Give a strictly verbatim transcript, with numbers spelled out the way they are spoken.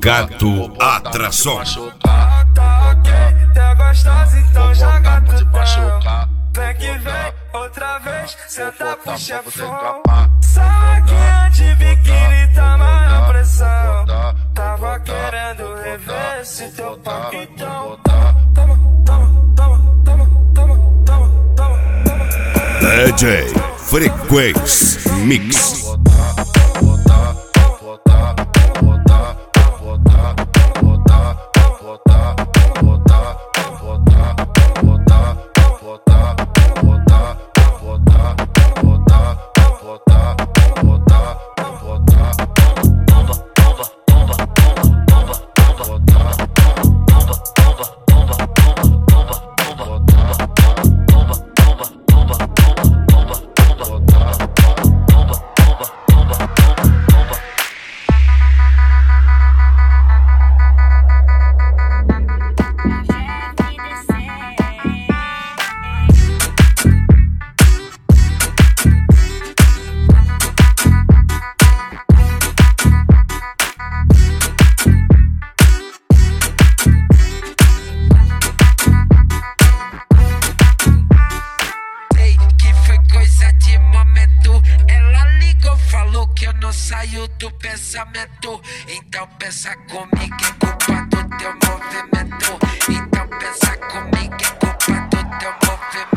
Gato Atração. Tá ok, tá gostosa, então joga tutão. Vem que vem, outra vez, senta pro chefão. Saquinha de biquíni, tá na pressão. Tava querendo rever esse teu papo, então toma, toma, toma, toma, toma, toma, toma, toma. D J Frequência Mix. Saiu do pensamento, então pensa comigo, é culpa do teu movimento. Então pensa comigo, é culpa do teu movimento.